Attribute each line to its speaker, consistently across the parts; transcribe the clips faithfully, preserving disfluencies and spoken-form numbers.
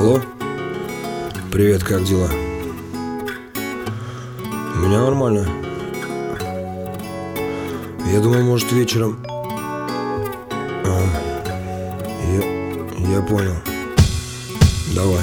Speaker 1: Алло, привет, как дела? У меня нормально. Я думал, может, вечером. а, я, я понял. Давай.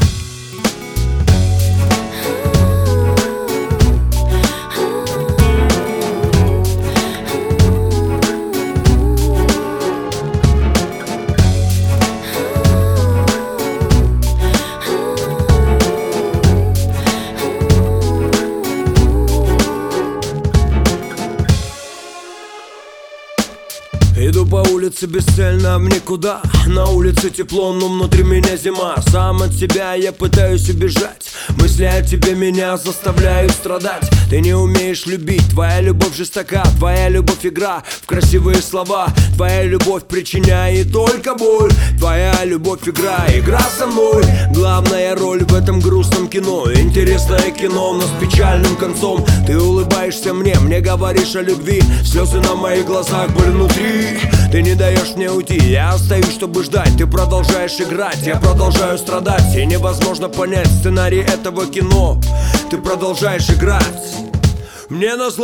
Speaker 2: Иду по улице бесцельно в никуда. На улице тепло, но внутри меня зима. Сам от себя я пытаюсь убежать. Мысли о тебе меня заставляют страдать. Ты не умеешь любить, твоя любовь жестока. Твоя любовь игра в красивые слова. Твоя любовь причиняет только боль. Твоя любовь игра, игра со мной. Главная роль в этом грустном кино. Интересное кино, но с печальным концом. Ты улыбаешься мне, мне говоришь о любви. Слезы на моих глазах, боль внутри. Ты не даешь мне уйти, я остаюсь, чтобы ждать. Ты продолжаешь играть, я продолжаю страдать. И невозможно понять сценарий этого кино. Ты продолжаешь играть мне назло.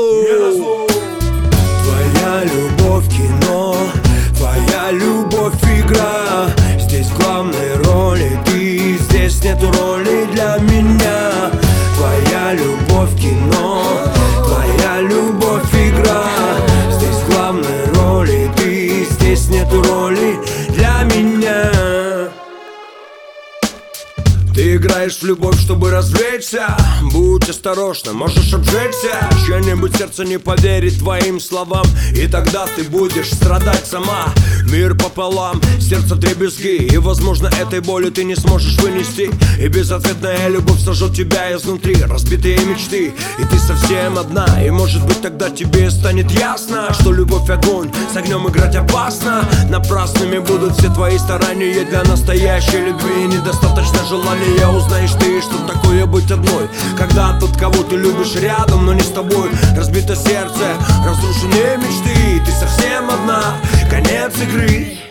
Speaker 2: Твоя любовь кино, твоя любовь игра. Здесь в главной роли ты, здесь нету роли для меня. Твоя любовь кино, твоя любовь игра. Здесь в главной роли ты, здесь нету роли для меня. Ты играешь в любовь, чтобы развлечься. Будь осторожна, можешь обжечься. Чье-нибудь сердце не поверит твоим словам, и тогда ты будешь страдать сама. Мир пополам, сердце вдребезги. И возможно этой боли ты не сможешь вынести. И безответная любовь сожжет тебя изнутри. Разбитые мечты, и ты совсем одна. И может быть тогда тебе станет ясно, что любовь огонь, с огнем играть опасно. Напрасными будут все твои старания. Для настоящей любви недостаточно желания. Узнаешь ты, что такое быть одной, когда тот, кого ты любишь, рядом, но не с тобой. Разбито сердце, разрушенные мечты. Ты совсем одна, конец игры.